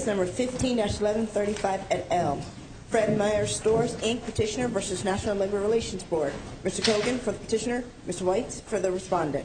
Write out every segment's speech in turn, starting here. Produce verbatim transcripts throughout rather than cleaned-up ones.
Case number fifteen dash eleven thirty-five et al. Fred Meyer Stores, Incorporated petitioner versus National Labor Relations Board. Mister Kogan for the petitioner, Mister White for the respondent.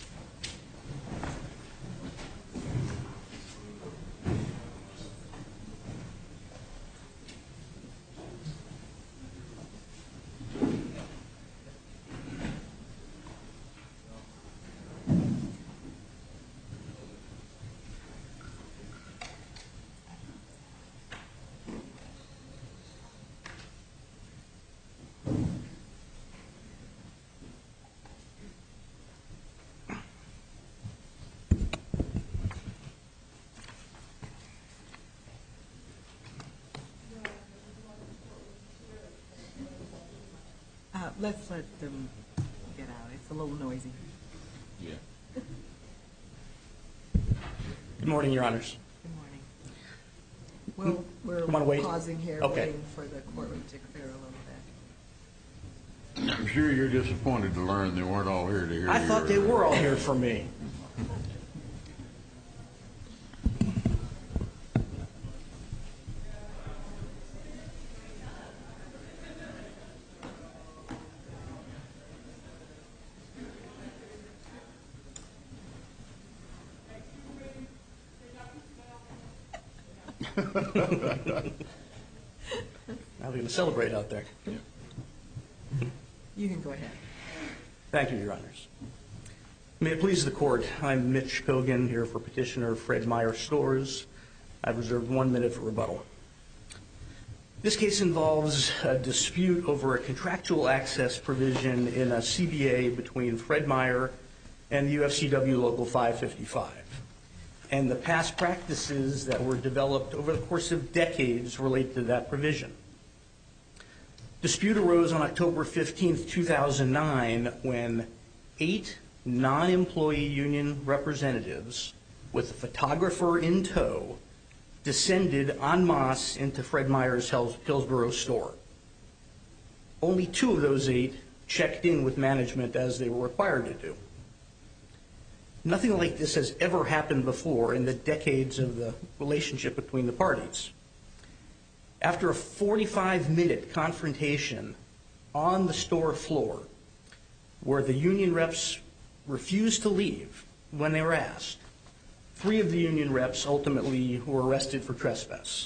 Uh, let's let them get out. It's a little noisy. Yeah. Good morning, Your Honors. Good morning. Well, we're wait? pausing here, okay. waiting for the courtroom to clear a little bit. I'm sure you're disappointed to learn they weren't all here to hear I your, thought they were all here for me. Now we're going to celebrate out there. Yeah. You can go ahead. Thank you, Your Honors. May it please the Court, I'm Mitch Kogan here for petitioner Fred Meyer Stores. I've reserved one minute for rebuttal. This case involves a dispute over a contractual access provision in a C B A between Fred Meyer and the U F C W Local five fifty-five. And the past practices that were developed over the course of decades relate to that provision. Dispute arose on October fifteenth, two thousand nine, when eight non-employee union representatives with a photographer in tow descended en masse into Fred Meyer's Hillsborough store. Only two of those eight checked in with management as they were required to do. Nothing like this has ever happened before in the decades of the relationship between the parties. After a forty-five minute confrontation on the store floor, where the union reps refused to leave when they were asked, three of the union reps ultimately were arrested for trespass.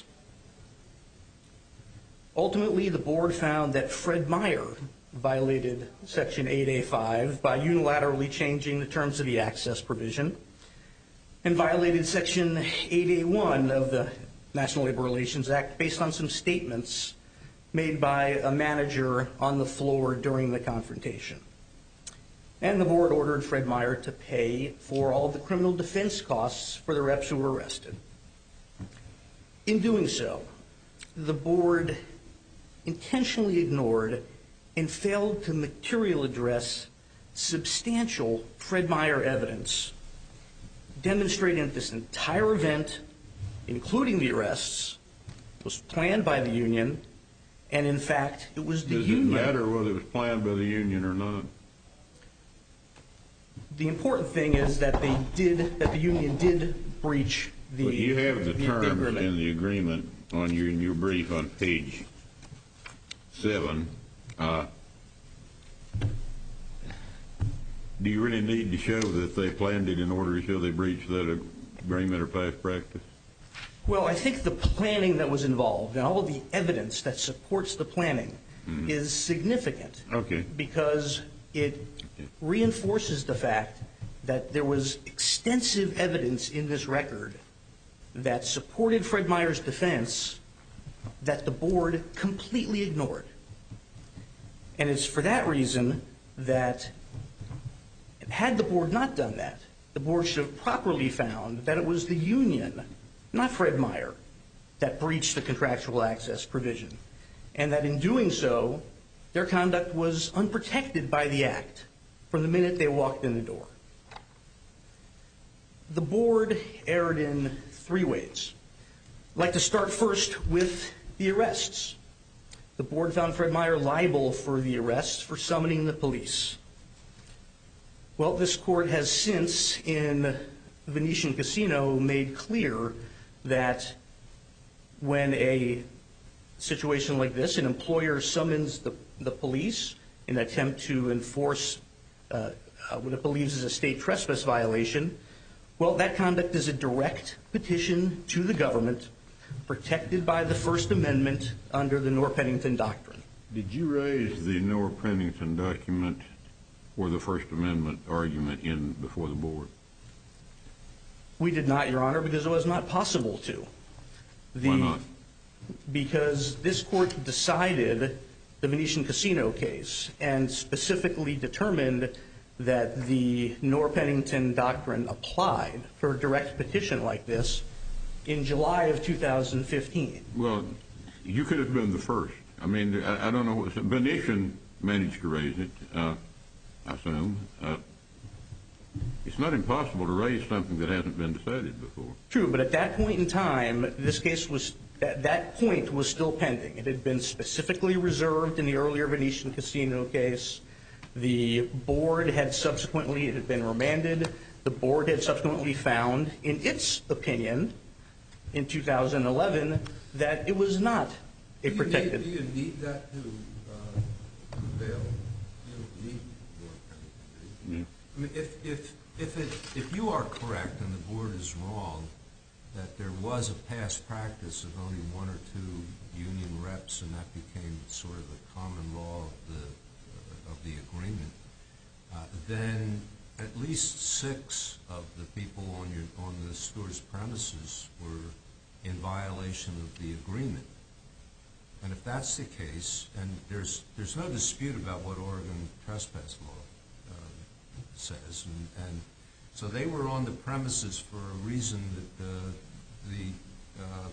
Ultimately, the board found that Fred Meyer violated Section eight A five by unilaterally changing the terms of the access provision and violated Section eight A one of the National Labor Relations Act based on some statements made by a manager on the floor during the confrontation. And the board ordered Fred Meyer to pay for all of the criminal defense costs for the reps who were arrested. In doing so, the board intentionally ignored and failed to materially address substantial Fred Meyer evidence demonstrating that this entire event, including the arrests, was planned by the union, and in fact, it was the Does union. Does it matter whether it was planned by the union or not? The important thing is that they did, that the union did breach the But you have the, the, terms the agreement. in the agreement on your, in your brief on page seven. Uh, do you really need to show that they planned it in order to show they breached that agreement or past practice? Well, I think the planning that was involved and all of the evidence that supports the planning mm-hmm. is significant. Okay. Because it okay. reinforces the fact that there was extensive evidence in this record that supported Fred Meyer's defense that the board completely ignored. And it's for that reason that had the board not done that, the board should have properly found that it was the union, not Fred Meyer, that breached the contractual access provision, and that in doing so, their conduct was unprotected by the act from the minute they walked in the door. The board erred in three ways. I'd like to start first with the arrests. The board found Fred Meyer liable for the arrests for summoning the police. Well, this court has since, in Venetian Casino, made clear that when a situation like this, an employer summons the, the police in an attempt to enforce uh, uh, what it believes is a state trespass violation, well, that conduct is a direct petition to the government protected by the First Amendment under the Norr-Pennington Doctrine. Did you raise the Norr-Pennington document or the First Amendment argument in before the board? We did not, Your Honor, because it was not possible to. The, Why not? Because this court decided the Venetian Casino case and specifically determined that the Norr-Pennington Doctrine applied for a direct petition like this in July of two thousand fifteen. Well, you could have been the first. I mean, I, I don't know what Venetian managed to raise it, uh, I assume. Uh, it's not impossible to raise something that hasn't been decided before. True, but at that point in time, this case was, that, that point was still pending. It had been specifically reserved in the earlier Venetian Casino case. The board had subsequently, it had been remanded. The board had subsequently found, in its opinion, in two thousand eleven, that it was not a protected. Do you need, do you need that to uh, prevail? You don't need Norr-Pennington, do you? Yeah. I mean, if if if it if you are correct and the board is wrong, that there was a past practice of only one or two union reps, and that became sort of the common law of the uh, of the agreement, uh, then at least six of the people on your on the store's premises were in violation of the agreement. And if that's the case, and there's there's no dispute about what Oregon trespass law uh, says, and, and so they were on the premises for a reason that uh, the uh,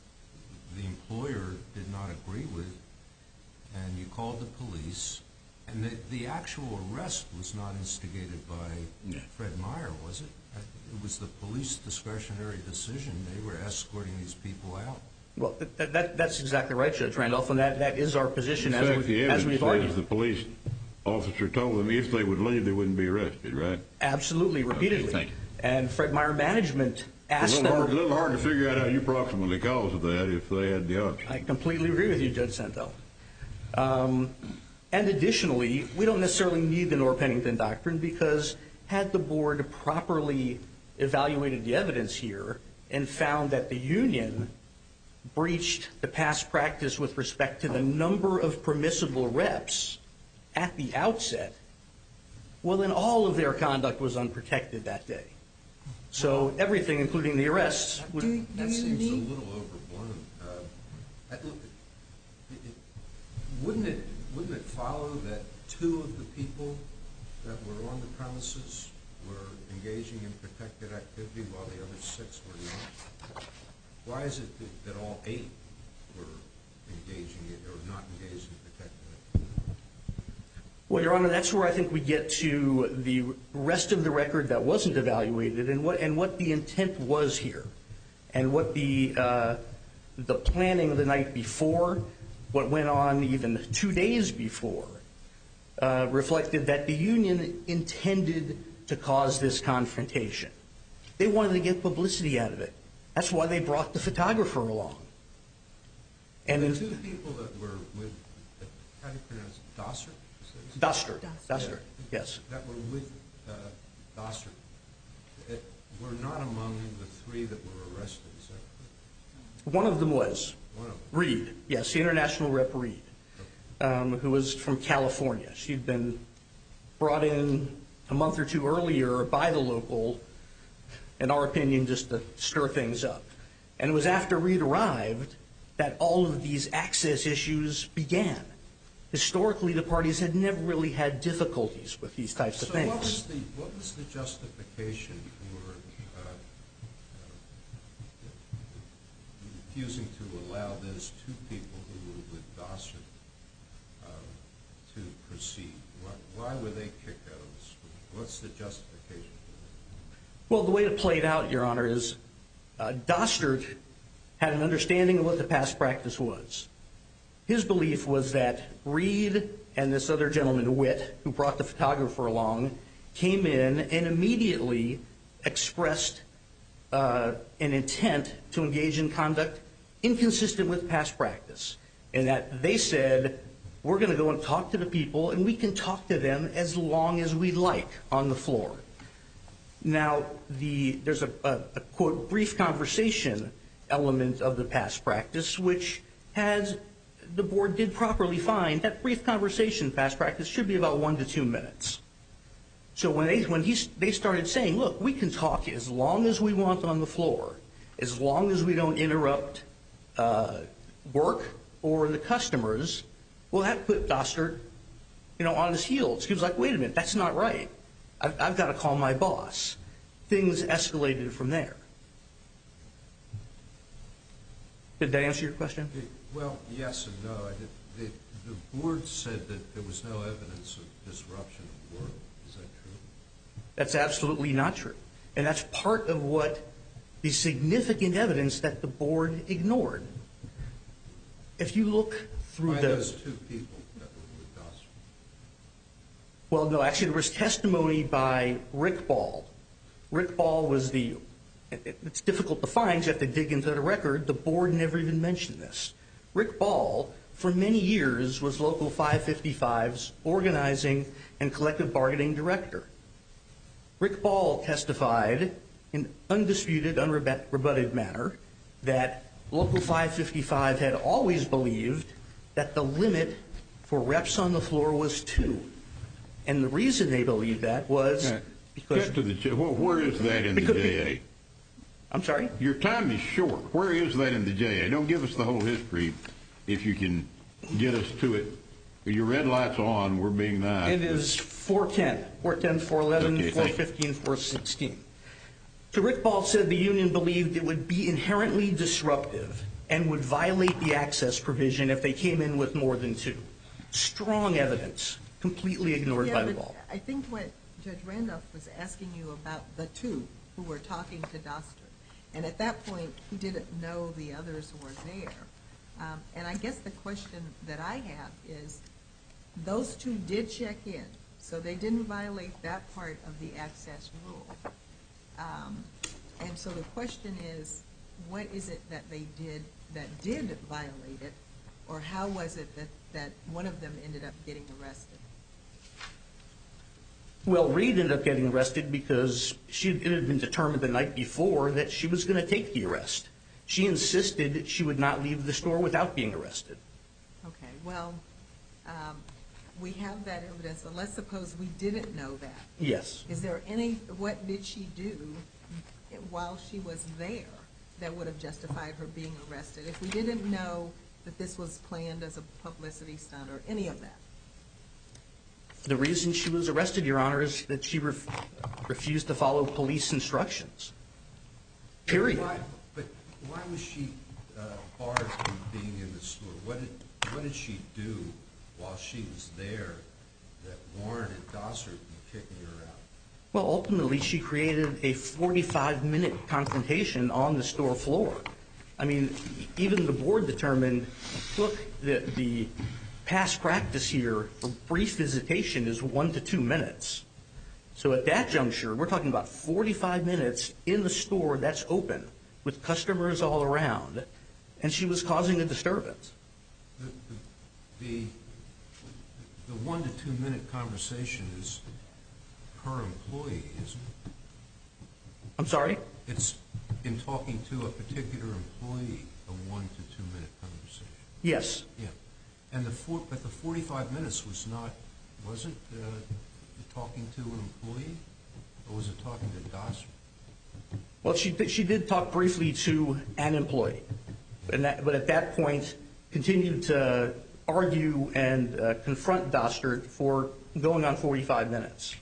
the employer did not agree with, and you called the police. And the, the actual arrest was not instigated by Yeah. Fred Meyer, was it? It was the police discretionary decision. They were escorting these people out. Well, that, that, that's exactly right, Judge Randolph, and that, that is our position In as, fact, we, the as we've evidence says argued. the police officer told them if they would leave, they wouldn't be arrested, right? Absolutely, repeatedly. Okay, thank you. And Fred Meyer management A asked little, them. hard, a little hard to figure out how you approximately caused that if they had the option. I completely agree with you, Judge Sento. Um, and additionally, we don't necessarily need the Norr-Pennington Doctrine because had the board properly evaluated the evidence here and found that the union breached the past practice with respect to the number of permissible reps at the outset, well, then all of their conduct was unprotected that day. So everything, including the arrests, would, Do, do That you seems need, a little overblown. Uh, I- it- it- wouldn't it wouldn't it follow that two of the people that were on the premises were engaging in protected activity while the other six were not? Why is it that, that all eight were engaging in, or not engaged in protected activity? well, Your Honor, that's where I think we get to the rest of the record that wasn't evaluated and what and what the intent was here, and what the uh, the planning the night before, what went on even two days before, uh, reflected that the union intended to cause this confrontation. They wanted to get publicity out of it. That's why they brought the photographer along. And the in, two people that were with, how do you pronounce it, Dossert? Duster, Duster. Duster, yes. That were with uh, Dossert, it, were not among the three that were arrested, is that correct? One of them was One of them. Reed, yes, the international rep Reed, um, who was from California. She'd been brought in a month or two earlier by the local, in our opinion, just to stir things up. And it was after Reed arrived that all of these access issues began. Historically, the parties had never really had difficulties with these types of So things. what was the what was the justification for uh, uh, refusing to allow those two people who were with Dossert uh, to proceed? Why, why were they kicked out of the school? What's the justification for Well, the way it played out, Your Honor, is uh, Dostert had an understanding of what the past practice was. His belief was that Reed and this other gentleman, Witt, who brought the photographer along, came in and immediately expressed uh, an intent to engage in conduct inconsistent with past practice, in that they said, we're going to go and talk to the people, and we can talk to them as long as we like on the floor. Now, the, there's a, a, a, quote, brief conversation element of the past practice, which has, the board did properly find that brief conversation past practice should be about one to two minutes. So when they, when he, they started saying, look, we can talk as long as we want on the floor, as long as we don't interrupt uh, work or the customers, well, that put Dostert, you know, on his heels. He was like, wait a minute, that's not right. I've, I've got to call my boss. Things escalated from there. Did that answer your question? Well, yes and no. I did, the, the board said that there was no evidence of disruption of work. Is that true? That's absolutely not true. And that's part of what the significant evidence that the board ignored. If you look through By the... those two people that were with Dostert. Well, no, actually there was testimony by Rick Ball. Rick Ball was the... It's difficult to find. You have to dig into the record. The board never even mentioned this. Rick Ball, for many years, was Local five fifty-five's organizing and collective bargaining director. Rick Ball testified in undisputed, unrebutted manner that Local five fifty-five had always believed that the limit for reps on the floor was two. And the reason they believed that was Right. because... Get to the, where is that in the because- J A? I'm sorry? Your time is short. Where is that in the J A? Don't give us the whole history if you can get us to it. Your red light's on. We're being nice. It is four ten, four ten, four eleven, Okay, four thank you. fifteen, four sixteen. So Rick Ball said the union believed it would be inherently disruptive and would violate the access provision if they came in with more than two. Strong evidence, completely ignored Yeah, by the but ball. I think what Judge Randolph was asking you about the two who were talking to Dostert. And at that point, he didn't know the others were there. Um, and I guess the question that I have is, those two did check in, so they didn't violate that part of the access rule. Um, and so the question is, what is it that they did that did violate it, or how was it that, that one of them ended up getting arrested? Well, Reed ended up getting arrested because she, it had been determined the night before that she was going to take the arrest. She insisted she would not leave the store without being arrested. Okay, well, um, we have that evidence, and let's suppose we didn't know that. Yes. Is there any, what did she do while she was there that would have justified her being arrested? If we didn't know that this was planned as a publicity stunt or any of that. The reason she was arrested, Your Honor, is that she ref- refused to follow police instructions. Period. Why, but why was she uh, barred from being in the store? What did, what did she do while she was there that warranted Dostert from kicking her out? Well, ultimately, she created a forty-five minute confrontation on the store floor. I mean, even the board determined, look, the, the past practice here for brief visitation is one to two minutes. So at that juncture, we're talking about forty-five minutes in the store that's open with customers all around, and she was causing a disturbance. The, the, the, the one to two minute conversation is her employee, isn't it? I'm sorry? It's in talking to a particular employee, a one to two minute conversation. Yes. Yeah. And the four, but the forty-five minutes was not, wasn't uh, talking to an employee, or was it talking to Dostert? Well, she she did talk briefly to an employee, and that, but at that point continued to argue and uh, confront Dostert for going on forty-five minutes.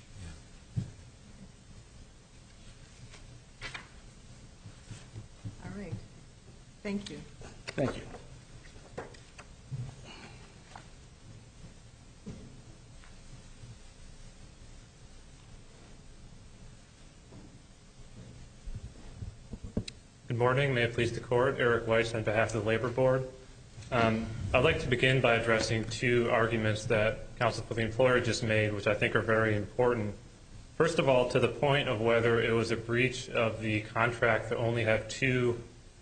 All right. Thank you. Thank you. Good morning. May it please the Court. Eric Weiss on behalf of the Labor Board. Um, I'd like to begin by addressing two arguments that Counsel for the Employer just made, which I think are very important. First of all, to the point of whether it was a breach of the contract to only have two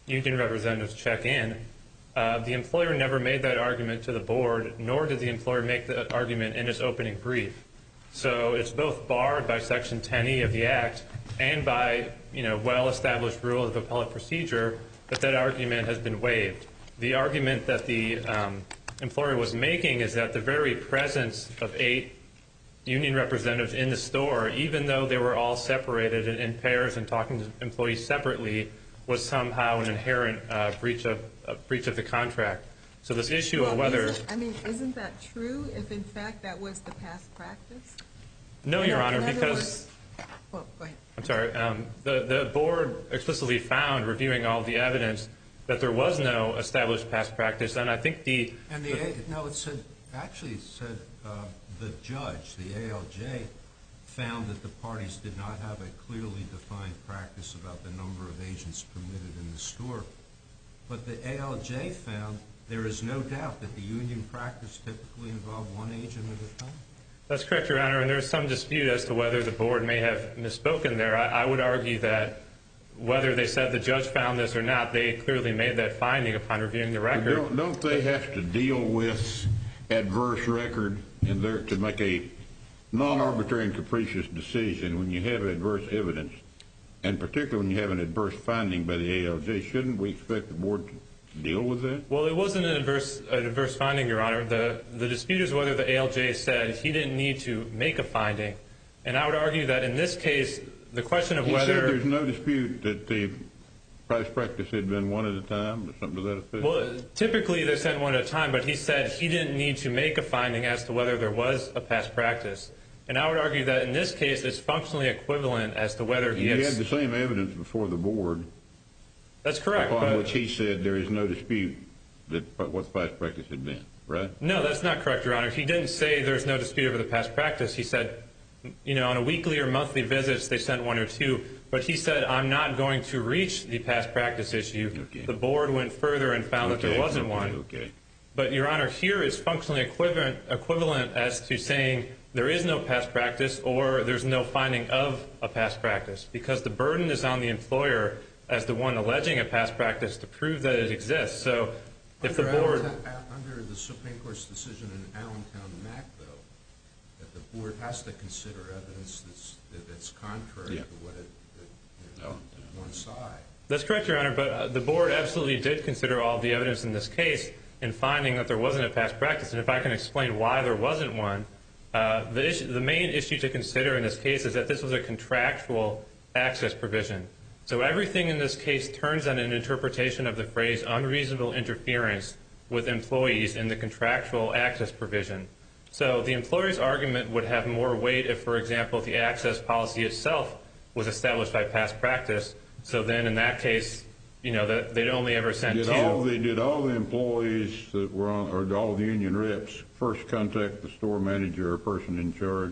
union representatives check in. Uh, the employer never made that argument to the board, nor did the employer make that argument in its opening brief. So it's both barred by Section ten E of the Act and by, you know, well-established rules of appellate procedure that that argument has been waived. The argument that the um, employer was making is that the very presence of eight union representatives in the store, even though they were all separated in, in pairs and talking to employees separately, was somehow an inherent uh, breach of uh, breach of the contract. So this issue well, of whether isn't, I mean, isn't that true? If in fact that was the past practice? no, in Your a, Honor, in because words, well, go ahead. I'm sorry, um, the the board explicitly found, reviewing all the evidence, that there was no established past practice, and I think the and the, the no, it said actually it said uh, the judge, the A L J, found that the parties did not have a clearly defined practice about the number of agents permitted in the store. But the A L J found there is no doubt that the union practice typically involved one agent at a time. That's correct, Your Honor, and there's some dispute as to whether the board may have misspoken there. I, I would argue that whether they said the judge found this or not, they clearly made that finding upon reviewing the record. Don't, don't they have to deal with adverse record in there to make a non-arbitrary and capricious decision when you have adverse evidence, and particularly when you have an adverse finding by the A L J? Shouldn't we expect the board to deal with that? Well, it wasn't an adverse, an adverse finding, Your Honor. The, the dispute is whether the A L J said he didn't need to make a finding. And I would argue that in this case, the question of he whether... He said there's no dispute that the past practice had been one at a time, or something to that effect? Well, typically they sent one at a time, but he said he didn't need to make a finding as to whether there was a past practice. And I would argue that in this case, it's functionally equivalent as to whether he had... He had the same evidence before the board. That's correct. Upon but which he said there is no dispute that what the past practice had been, right? No, that's not correct, Your Honor. He didn't say there's no dispute over the past practice. He said, you know, on a weekly or monthly visits, they sent one or two. But he said, I'm not going to reach the past practice issue. Okay. The board went further and found okay, that there wasn't okay, one. Okay. But, Your Honor, here it's functionally equivalent, equivalent as to saying there is no past practice or there's no finding of a past practice, because the burden is on the employer as the one alleging a past practice to prove that it exists. So if under the board... Allentown, under the Supreme Court's decision in Allentown Mac, though, that the board has to consider evidence that's, that's contrary yeah. to what it, it you know, one side. That's correct, Your Honor, but uh, the board absolutely did consider all the evidence in this case in finding that there wasn't a past practice. And if I can explain why there wasn't one, uh, the, issue, the main issue to consider in this case is that this was a contractual access provision. So everything in this case turns on an interpretation of the phrase unreasonable interference with employees in the contractual access provision. So the employer's argument would have more weight if, for example, the access policy itself was established by past practice. So then in that case, you know, that they'd only ever send did two. All the, did all the employees that were on, or all the union reps, first contact the store manager or person in charge?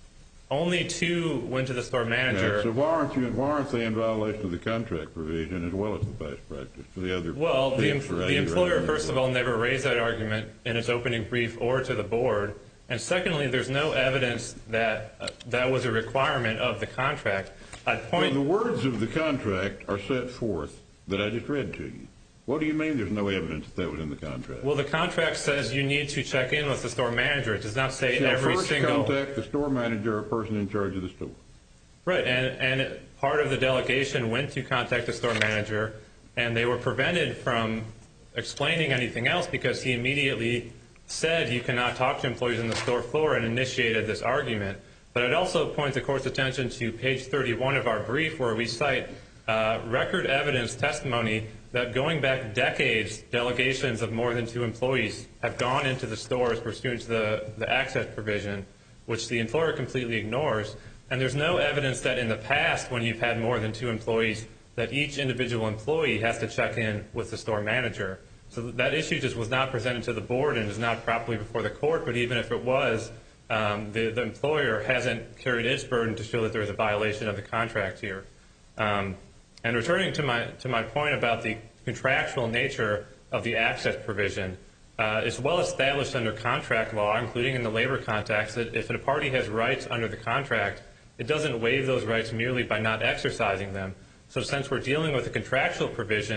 Only two went to the store manager. Yeah, so why aren't you? Why aren't they in violation of the contract provision as well as the past practice for the other? Well, the, em the employer, right first of all, never raised that argument in its opening brief or to the board. And secondly, there's no evidence that uh, that was a requirement of the contract. I'd point. Well, the words of the contract are set forth that I just read to you. What do you mean there's no evidence that that was in the contract? Well, the contract says you need to check in with the store manager. It does not say Shall every first single. contact the store manager or person in charge of the store. Right, and, and part of the delegation went to contact the store manager, and they were prevented from explaining anything else because he immediately said you cannot talk to employees on the store floor and initiated this argument. But I'd also point the court's attention to page thirty-one of our brief where we cite uh, record evidence testimony that going back decades, delegations of more than two employees have gone into the stores pursuant to the, the access provision, which the employer completely ignores. And there's no evidence that in the past, when you've had more than two employees, that each individual employee has to check in with the store manager. So that issue just was not presented to the board and is not properly before the court. But even if it was, um, the, the employer hasn't carried its burden to show that there is a violation of the contract here. Um, And returning to my to my point about the contractual nature of the access provision, uh, it's well established under contract law, including in the labor context, that if a party has rights under the contract, it doesn't waive those rights merely by not exercising them. So since we're dealing with a contractual provision,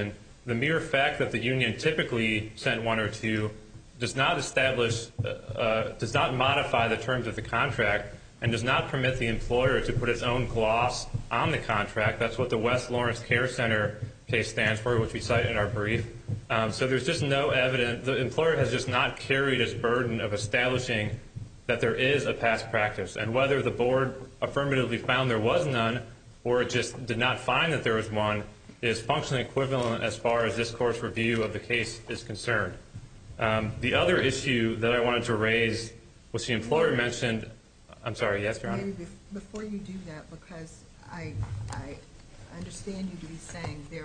the mere fact that the union typically sent one or two does not establish, uh, uh, does not modify the terms of the contract and does not permit the employer to put its own gloss on the contract. That's what the West Lawrence Care Center case stands for, which we cite in our brief. Um, so there's just no evidence. The employer has just not carried its burden of establishing that there is a past practice. And whether the board affirmatively found there was none or it just did not find that there was one is functionally equivalent as far as this court's review of the case is concerned. Um, the other issue that I wanted to raise was the employer mentioned. I'm sorry, yes, Your Honor? Maybe bef- before you do that, because I, I understand you to be saying there,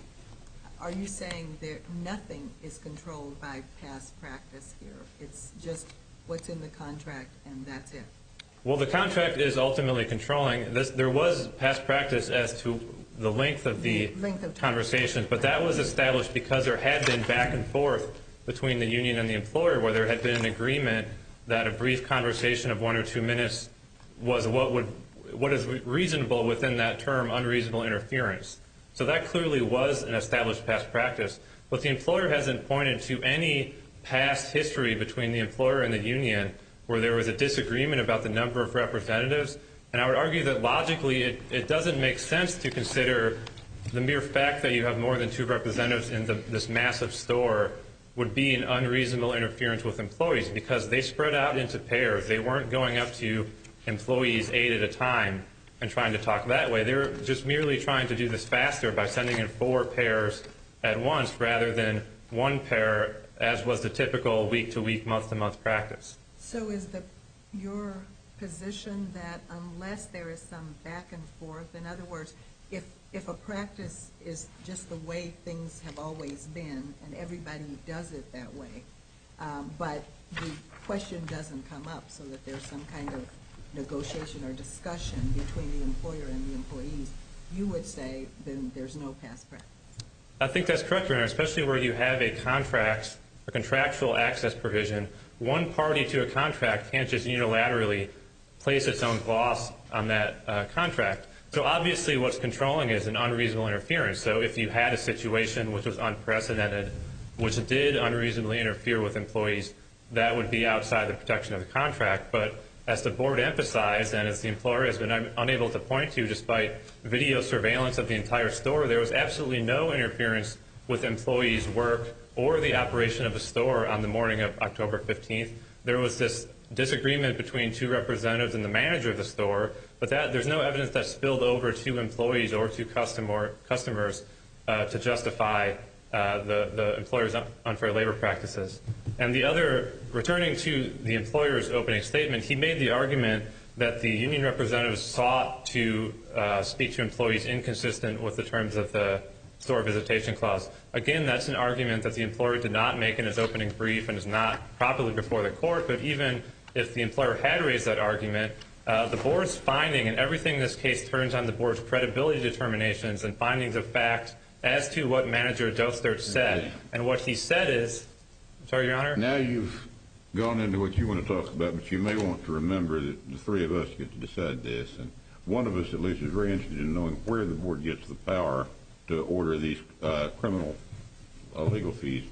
are you saying there nothing is controlled by past practice here? It's just what's in the contract and that's it? Well, the contract is ultimately controlling. This, there was past practice as to the length of the, The length of time. conversations, but that was established because there had been back and forth between the union and the employer where there had been an agreement that a brief conversation of one or two minutes was what would what is reasonable within that term, unreasonable interference. So that clearly was an established past practice. But the employer hasn't pointed to any past history between the employer and the union where there was a disagreement about the number of representatives. And I would argue that logically it, it doesn't make sense to consider the mere fact that you have more than two representatives in the, this massive store would be an unreasonable interference with employees because they spread out into pairs. They weren't going up to employees eight at a time and trying to talk that way. They were just merely trying to do this faster by sending in four pairs at once rather than one pair as was the typical week-to-week, month-to-month practice. So is the your position that unless there is some back and forth, in other words, if if a practice is just the way things have always been and everybody does it that way, um, but the question doesn't come up so that there's some kind of negotiation or discussion between the employer and the employees, you would say then there's no past practice? I think that's correct, Your Honor, especially where you have a contract, a contractual access provision. One party to a contract can't just unilaterally place its own gloss on that uh, contract. So obviously what's controlling is an unreasonable interference. So if you had a situation which was unprecedented, which did unreasonably interfere with employees, that would be outside the protection of the contract. But as the board emphasized, and as the employer has been un- unable to point to despite video surveillance of the entire store, there was absolutely no interference with employees' work or the operation of the store on the morning of October fifteenth. There was this disagreement between two representatives and the manager of the store, but that there's no evidence that spilled over to employees or to customer, customers uh, to justify uh, the, the employer's unfair labor practices. And the other, returning to the employer's opening statement, he made the argument that the union representatives sought to uh, speak to employees inconsistent with the terms of the store visitation clause. Again, that's an argument that the employer did not make in his opening brief and is not properly before the court, but even if the employer had raised that argument, uh, the board's finding, and everything in this case turns on the board's credibility determinations and findings of fact as to what Manager Dostert said. And what he said is, sorry, Your Honor? Now you've gone into what you want to talk about, but you may want to remember that the three of us get to decide this, and one of us at least is very interested in knowing where the board gets the power to order these uh, criminal uh, legal fees.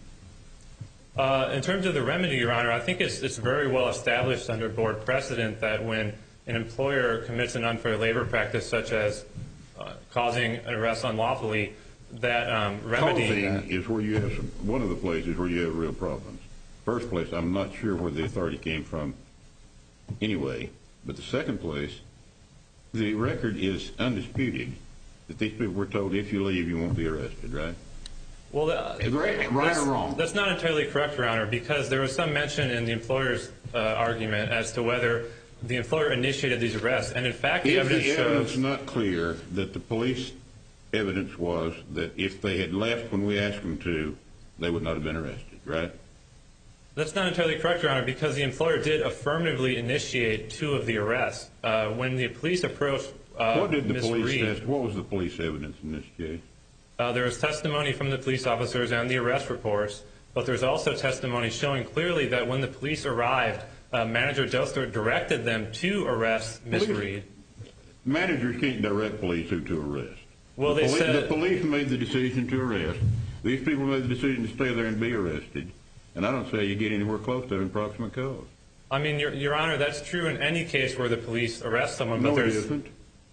Uh, in terms of the remedy, Your Honor, I think it's, it's very well established under board precedent that when an employer commits an unfair labor practice such as uh, causing an arrest unlawfully, that um, remedy... Causing is where you have some, one of the places where you have real problems. First place, I'm not sure where the authority came from anyway, but the second place, the record is undisputed that these people were told if you leave you won't be arrested, right? Well, uh, right, right or wrong? That's not entirely correct, Your Honor, because there was some mention in the employer's uh, argument as to whether the employer initiated these arrests. And in fact, the Is evidence the evidence shows... not clear that the police evidence was that if they had left when we asked them to, they would not have been arrested, right? That's not entirely correct, Your Honor, because the employer did affirmatively initiate two of the arrests. Uh, when the police approached uh, what did the Miz police Reed, test? What was the police evidence in this case? Uh, there was testimony from the police officers and the arrest reports, but there's also testimony showing clearly that when the police arrived, uh, Manager Dostert directed them to arrest Miz Police- Reed. Managers can't direct police who to arrest. Well, the they police, said- the police made the decision to arrest. These people made the decision to stay there and be arrested, and I don't say you get anywhere close to an proximate cause. I mean, Your, Your Honor, that's true in any case where the police arrest someone. No, but it there's, isn't.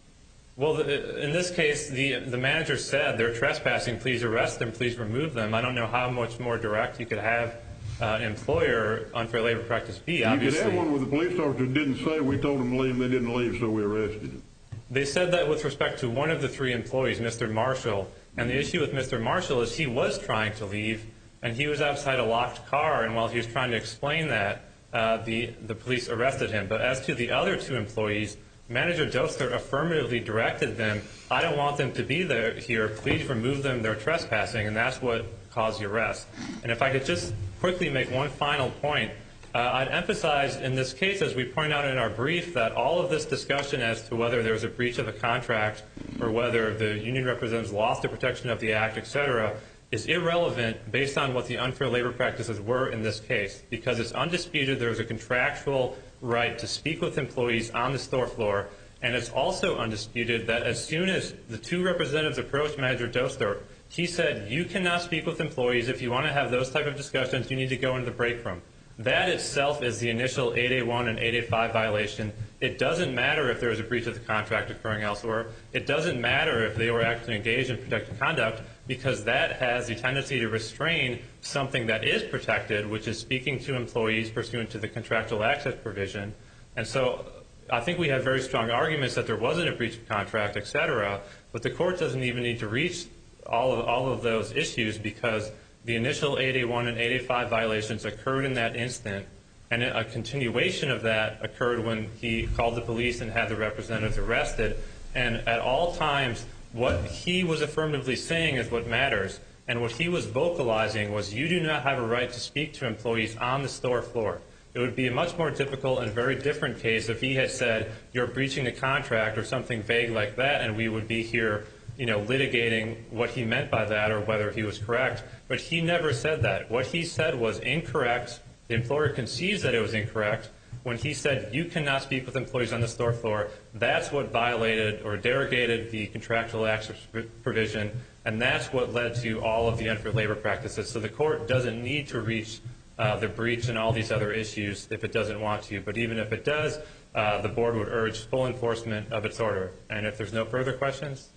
Well, the, in this case, the the manager said they're trespassing. Please arrest them. Please remove them. I don't know how much more direct you could have uh, employer unfair labor practice be. You Obviously, could have one where the police officer didn't say we told them to leave, and they didn't leave, so we arrested them. they said that with respect to one of the three employees, Mister Marshall. And the issue with Mister Marshall is he was trying to leave, and he was outside a locked car. And while he was trying to explain that, uh, the the police arrested him. But as to the other two employees, Manager Doster affirmatively directed them, I don't want them to be there here. Please remove them. They're trespassing, and that's what caused the arrest. And if I could just quickly make one final point, uh, I'd emphasize in this case, as we point out in our brief, that all of this discussion as to whether there was a breach of a contract or whether the union representatives lost the protection of the act, et cetera, is irrelevant based on what the unfair labor practices were in this case, because it's undisputed there was a contractual right to speak with employees on the store floor, and it's also undisputed that as soon as the two representatives approached Manager Doster, he said, you cannot speak with employees. If you want to have those type of discussions, you need to go into the break room. That itself is the initial eight A one and eight A five violation. It doesn't matter if there was a breach of the contract occurring elsewhere. It doesn't matter if they were actually engaged in protected conduct, because that has the tendency to restrain something that is protected, which is speaking to employees pursuant to the contractual access provision. And so I think we have very strong arguments that there wasn't a breach of contract, et cetera, but the court doesn't even need to reach all of, all of those issues, because the initial eight A one and eight A five violations occurred in that instant, and a continuation of that occurred when he called the police and had the representatives arrested. And at all times, what he was affirmatively saying is what matters, and what he was vocalizing was, you do not have a right to speak to employees on the store floor. It would be a much more difficult and very different case if he had said, you're breaching the contract or something vague like that, and we would be here, you know, litigating what he meant by that or whether he was correct. But he never said that. What he said was incorrect. The employer concedes that it was incorrect. When he said, you cannot speak with employees on the store floor, that's what violated or derogated the contractual access provision, and that's what led to all of the unfair labor practices. So the court doesn't need to reach uh, the breach and all these other issues if it doesn't want to. But even if it does, uh, the board would urge full enforcement of its order. And if there's no further questions?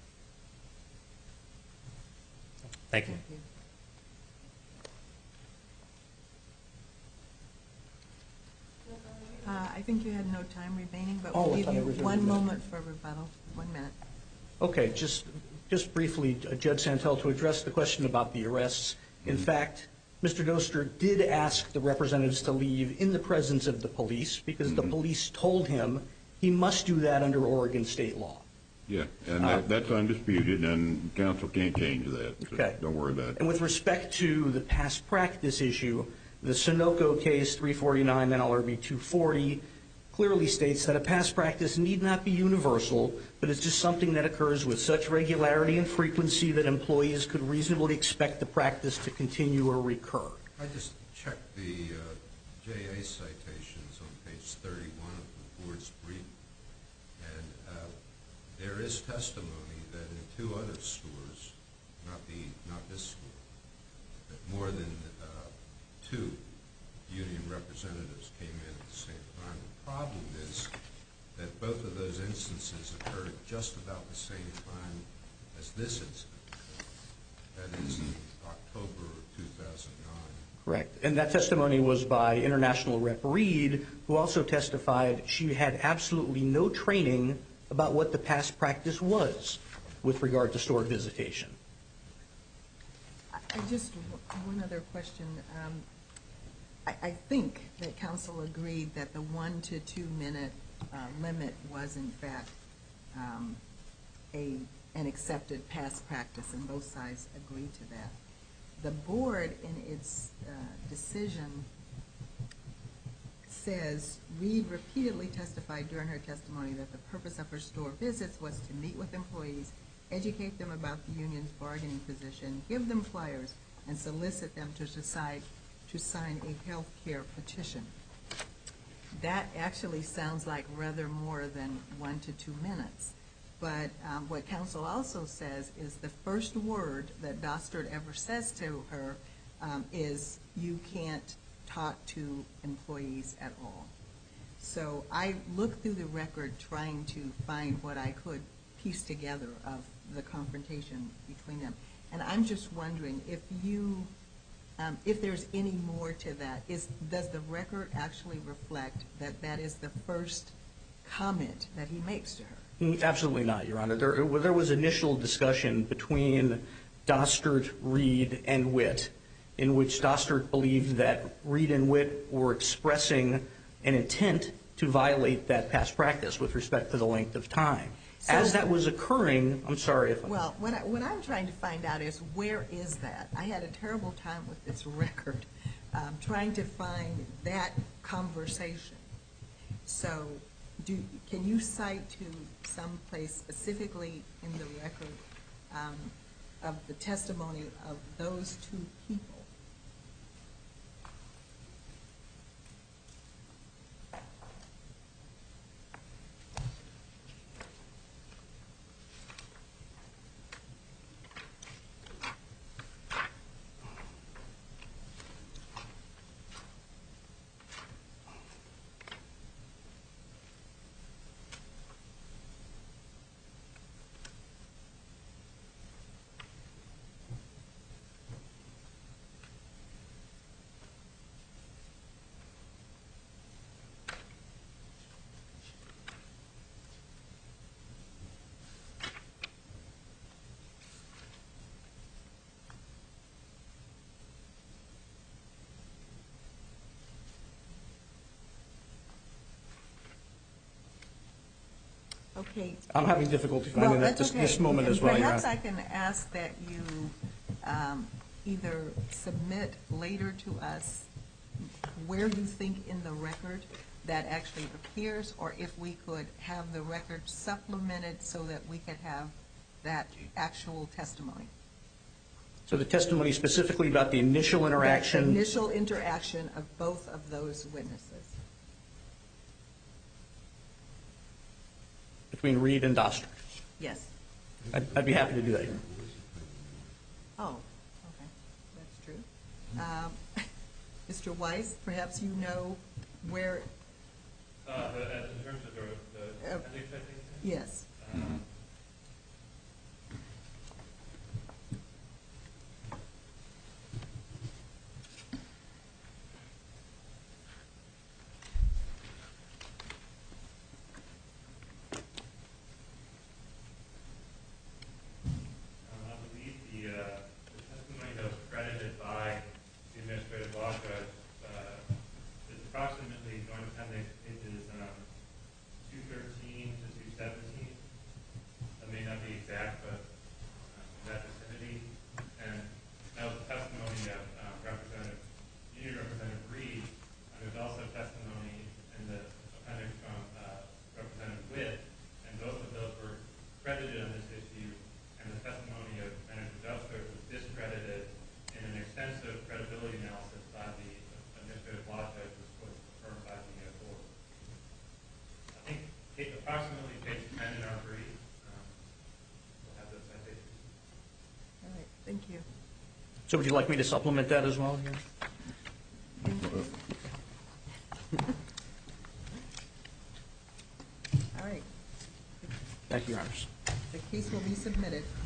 Thank you. Thank you. Uh, I think you had no time remaining, but Oh, we'll I give thought I you reserved a one minute. moment for rebuttal. One minute. Okay, just just briefly, uh, Judge Santel, to address the question about the arrests. In fact, Mister Doster did ask the representatives to leave in the presence of the police, because the police told him he must do that under Oregon state law. Yeah, and that, that's undisputed, and counsel can't change that. So Okay. don't worry about it. And with respect to the past practice issue, the Sunoco case, three forty-nine N L R B two forty, clearly states that a past practice need not be universal, but it's just something that occurs with such regularity and frequency that employees could reasonably expect the practice to continue or recur. I just checked the uh, J A citations on page thirty-one of the board's brief, and uh, there is testimony that in two other stores, not the not this store, that more than uh, two union representatives came in at the same time. The problem is that both of those instances occurred just about the same time as this incident. That is in October of two thousand nine. Correct. And that testimony was by International Rep Reed, who also testified she had absolutely no training about what the past practice was with regard to store visitation. I I just, one other question. Um, I, I think that counsel agreed that the one to two minute uh, limit was in fact um, a an accepted past practice, and both sides agreed to that. The board, in its uh, decision, says Reed repeatedly testified during her testimony that the purpose of her store visits was to meet with employees, educate them about the union's bargaining position, give them flyers, and solicit them to decide to sign a health care petition. That actually sounds like rather more than one to two minutes. But um, what counsel also says is the first word that Dostert ever says to her um, is, you can't talk to employees at all. So I looked through the record trying to find what I could piece together of the confrontation between them. And I'm just wondering if you, um, if there's any more to that. Is, does the record actually reflect that that is the first comment that he makes to her? Absolutely not, Your Honor. There, there was initial discussion between Dostert, Reed, and Witt, in which Dostert believed that Reed and Witt were expressing an intent to violate that past practice with respect to the length of time. So, as that was occurring, I'm sorry if I... Well, what, I, what I'm trying to find out is, where is that? I had a terrible time with this record, um, trying to find that conversation. So do, can you cite to some place specifically in the record um, of the testimony of those two people? Okay. I'm having difficulty finding Well, that that's this, okay. this moment And as well, Your Perhaps Honor. I can ask that you um, either submit later to us where you think in the record that actually appears, or if we could have the record supplemented so that we could have that actual testimony. So the testimony specifically about the initial interaction... The initial interaction of both of those witnesses. Between Reed and Dostert. Yes. I'd, I'd be happy to do that, Your Honor. Oh, okay. That's true. Um, Mister Weiss, perhaps you know where... Uh, the, in terms of the, the Uh, appendix, I think? Yes. Um, I believe the, uh, the testimony that was credited by the administrative law judge uh, is approximately Joint Appendix pages um, two thirteen to two seventeen. That may not be exact, but uh, in that vicinity. And that was the testimony of um, Representative, Union Representative Reed. And there's also testimony in the appendix from uh, Representative Witt, and both of those were credited on this issue. And the testimony of Manager Dostert was discredited in an extensive credibility analysis by the administrative law judge, which was confirmed by the uh, board. I think it, approximately page ten in our brief, um, we'll have those citations. All right. Thank you. So would you like me to supplement that as well, Your Honor? All right. Thank you, Your Honors. The case will be submitted.